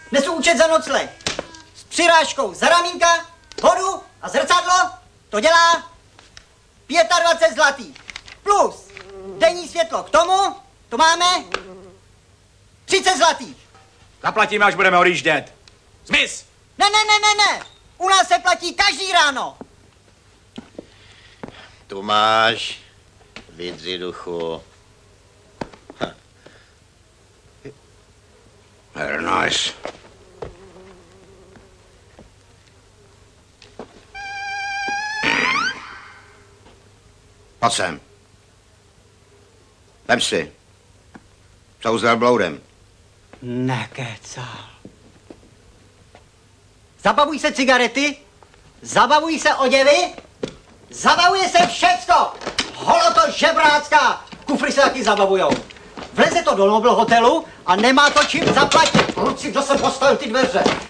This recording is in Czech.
Nesu účet za nocleh. S přirážkou za ramínka, vodu a zrcadlo, to dělá 25 zlatých. Plus denní světlo k tomu, to máme 30 zlatých. Zaplatíme, až budeme odjíždět. Zmiz! Ne. U nás se platí každý ráno. Tu máš, vidři duchu. Very nice. Pojď sem. Vem si. Co s velbloudem? Nekecal. Zabavuj se cigarety, zabavuj se oděvy, zabavuje se všecko. Holoto žebrácká. Kufry se taky zabavujou. Vleze to do Nobel hotelu a nemá to čím zaplatit. Kluci, kdo se postavil ty dveře?